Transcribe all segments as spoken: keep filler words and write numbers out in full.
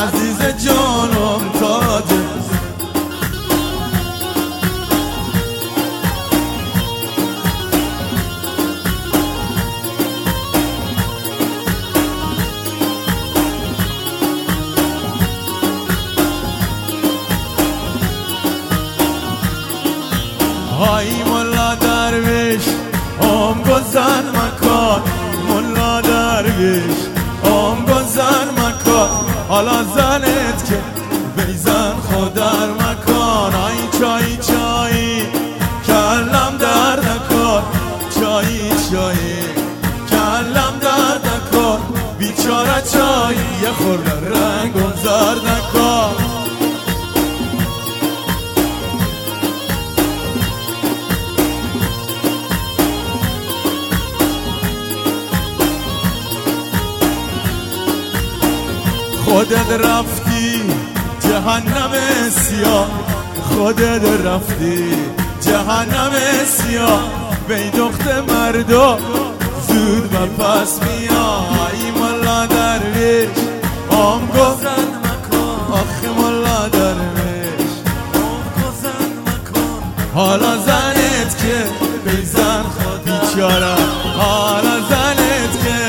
عزیز جانم تاجه. های ملا درویش ام گذر مکان، ملا درویش ام گذر مکان، حالا زنت که بیزن خودر مکان. ای چایی چایی کلم درد نکن، چایی چایی کلم درد نکن، بیچاره چایی یه خورده رنگم زرد نکن. خودت رفتی جهنم سیاه، خودت رفتی جهنم سیاه، بی دخت مردم زود و پس میای. ملا درویش ام گذر مکن، آخه ملا درویش ام گذر مکن، حالا زنت که بیزن خود بیچاره، حالا زنت که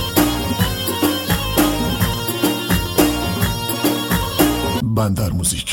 بندر موزیک.